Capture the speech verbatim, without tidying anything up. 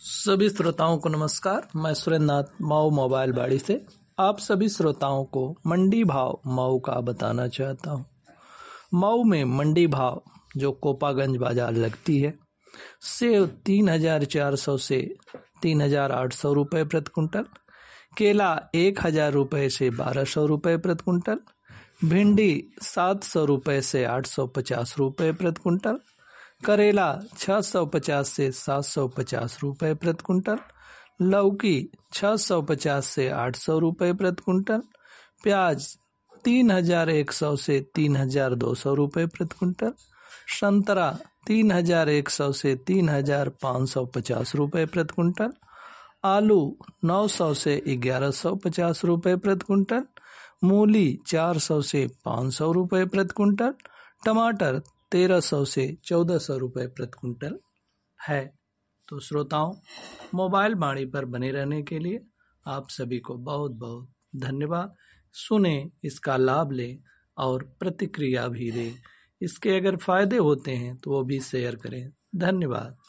सभी श्रोताओं को नमस्कार। मैं सुरेंद्र नाथ मऊ मोबाइल बाड़ी से आप सभी श्रोताओं को मंडी भाव मऊ का बताना चाहता हूँ। मऊ में मंडी भाव जो कोपागंज बाजार लगती है, सेव तीन हजार चार सौ से तीन हजार आठ सौ रुपये प्रति कुंटल, केला एक हजार रुपये से बारह सौ रुपये प्रति कुंटल, भिंडी सात सौ रुपये से आठ सौ पचास रुपये प्रति कुंटल, करेला छह सौ पचास से सात सौ पचास रुपये प्रति कुंटल, लौकी छह सौ पचास से आठ सौ रुपये प्रति कुंटल, प्याज तीन हजार एक सौ से तीन हजार दो सौ रुपये प्रति कुंटल, संतरा तीन हजार एक सौ से तीन हजार पाँच सौ पचास रुपये प्रति कुंटल, आलू नौ सौ से ग्यारह सौ पचास रुपये प्रति कुंटल, मूली चार सौ से पाँच सौ रुपये प्रति कुंटल, टमाटर तेरह सौ से चौदह सौ रुपये प्रति कुंटल है। तो श्रोताओं, मोबाइल बाड़ी पर बने रहने के लिए आप सभी को बहुत बहुत धन्यवाद। सुने, इसका लाभ लें और प्रतिक्रिया भी दें। इसके अगर फायदे होते हैं तो वो भी शेयर करें। धन्यवाद।